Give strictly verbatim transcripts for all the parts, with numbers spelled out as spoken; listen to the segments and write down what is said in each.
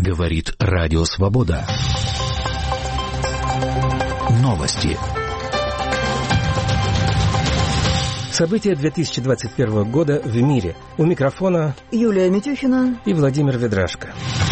Говорит Радио Свобода. Новости. События две тысячи двадцать первого года в мире. У микрофона Юлия Митюхина и Владимир Ведрашко.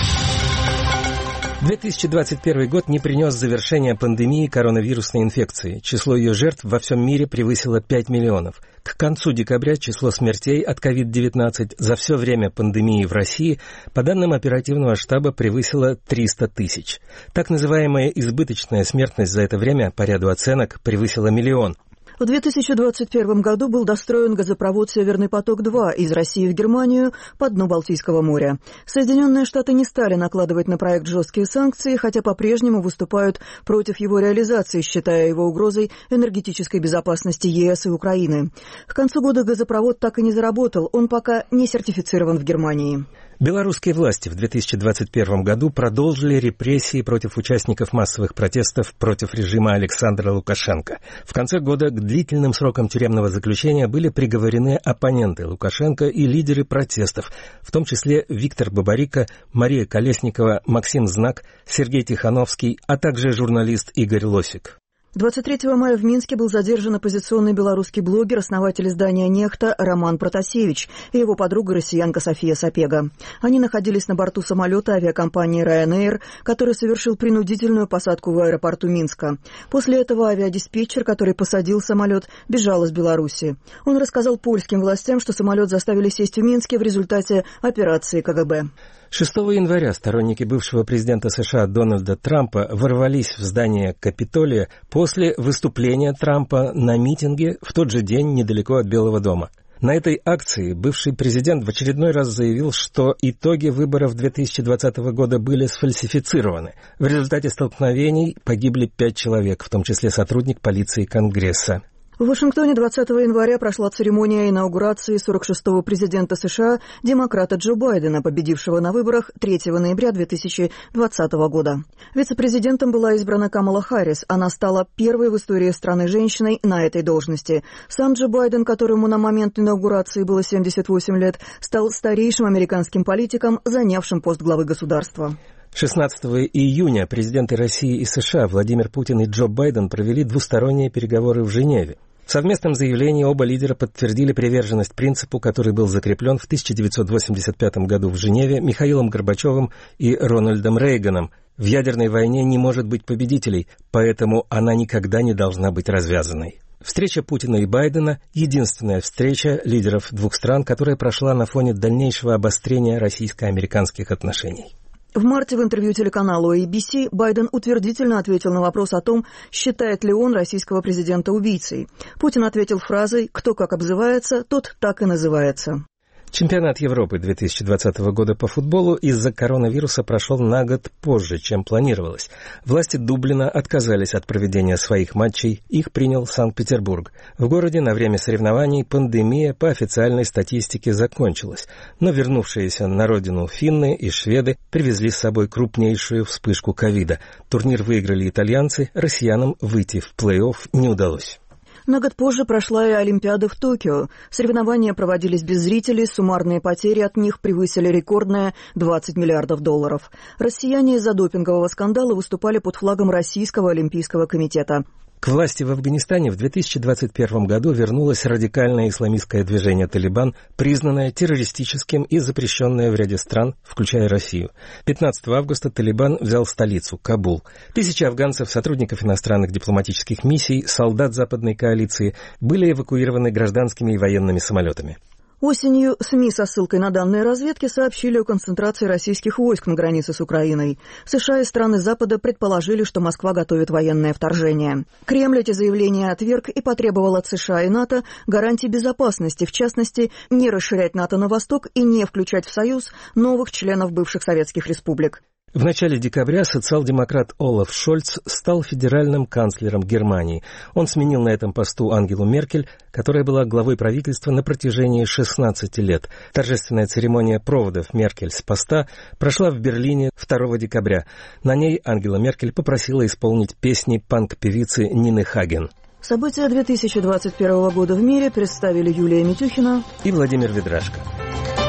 две тысячи двадцать первый год не принес завершения пандемии коронавирусной инфекции. Число ее жертв во всем мире превысило пять миллионов. К концу декабря число смертей от ковид девятнадцать за все время пандемии в России, по данным оперативного штаба, превысило триста тысяч. Так называемая избыточная смертность за это время, по ряду оценок, превысила миллион. В две тысячи двадцать первом году был достроен газопровод «Северный поток-два» из России в Германию по дну Балтийского моря. Соединенные Штаты не стали накладывать на проект жесткие санкции, хотя по-прежнему выступают против его реализации, считая его угрозой энергетической безопасности ЕС и Украины. К концу года газопровод так и не заработал, он пока не сертифицирован в Германии. Белорусские власти в две тысячи двадцать первом году продолжили репрессии против участников массовых протестов против режима Александра Лукашенко. В конце года к длительным срокам тюремного заключения были приговорены оппоненты Лукашенко и лидеры протестов, в том числе Виктор Бабарико, Мария Колесникова, Максим Знак, Сергей Тихановский, а также журналист Игорь Лосик. двадцать третьего мая в Минске был задержан оппозиционный белорусский блогер, основатель издания «Нехта» Роман Протасевич и его подруга россиянка София Сапега. Они находились на борту самолета авиакомпании Ryanair, который совершил принудительную посадку в аэропорту Минска. После этого авиадиспетчер, который посадил самолет, бежал из Беларуси. Он рассказал польским властям, что самолет заставили сесть в Минске в результате операции КГБ. шестого января сторонники бывшего президента США Дональда Трампа ворвались в здание Капитолия после выступления Трампа на митинге в тот же день недалеко от Белого дома. На этой акции бывший президент в очередной раз заявил, что итоги выборов две тысячи двадцатого года были сфальсифицированы. В результате столкновений погибли пять человек, в том числе сотрудник полиции Конгресса. В Вашингтоне двадцатого января прошла церемония инаугурации сорок шестого президента США, демократа Джо Байдена, победившего на выборах третьего ноября две тысячи двадцатого года. Вице-президентом была избрана Камала Харрис. Она стала первой в истории страны женщиной на этой должности. Сам Джо Байден, которому на момент инаугурации было семьдесят восемь лет, стал старейшим американским политиком, занявшим пост главы государства. шестнадцатого июня президенты России и США Владимир Путин и Джо Байден провели двусторонние переговоры в Женеве. В совместном заявлении оба лидера подтвердили приверженность принципу, который был закреплен в тысяча девятьсот восемьдесят пятом году в Женеве Михаилом Горбачевым и Рональдом Рейганом. В ядерной войне не может быть победителей, поэтому она никогда не должна быть развязанной. Встреча Путина и Байдена – единственная встреча лидеров двух стран, которая прошла на фоне дальнейшего обострения российско-американских отношений. В марте в интервью телеканалу эй би си Байден утвердительно ответил на вопрос о том, считает ли он российского президента убийцей. Путин ответил фразой «Кто как обзывается, тот так и называется». Чемпионат Европы две тысячи двадцатого года по футболу из-за коронавируса прошел на год позже, чем планировалось. Власти Дублина отказались от проведения своих матчей, их принял Санкт-Петербург. В городе на время соревнований пандемия по официальной статистике закончилась, но вернувшиеся на родину финны и шведы привезли с собой крупнейшую вспышку ковида. Турнир выиграли итальянцы, россиянам выйти в плей-офф не удалось. На год позже прошла и Олимпиада в Токио. Соревнования проводились без зрителей, суммарные потери от них превысили рекордные двадцать миллиардов долларов. Россияне из-за допингового скандала выступали под флагом Российского олимпийского комитета. К власти в Афганистане в две тысячи двадцать первом году вернулось радикальное исламистское движение «Талибан», признанное террористическим и запрещенное в ряде стран, включая Россию. пятнадцатого августа «Талибан» взял столицу, Кабул. Тысячи афганцев, сотрудников иностранных дипломатических миссий, солдат западной коалиции были эвакуированы гражданскими и военными самолетами. Осенью СМИ со ссылкой на данные разведки сообщили о концентрации российских войск на границе с Украиной. США и страны Запада предположили, что Москва готовит военное вторжение. Кремль эти заявления отверг и потребовал от США и НАТО гарантий безопасности, в частности, не расширять НАТО на восток и не включать в Союз новых членов бывших советских республик. В начале декабря социал-демократ Олаф Шольц стал федеральным канцлером Германии. Он сменил на этом посту Ангелу Меркель, которая была главой правительства на протяжении шестнадцати лет. Торжественная церемония проводов Меркель с поста прошла в Берлине второго декабря. На ней Ангела Меркель попросила исполнить песни панк-певицы Нины Хаген. События две тысячи двадцать первого года в мире представили Юлия Митюхина и Владимир Ведрашко.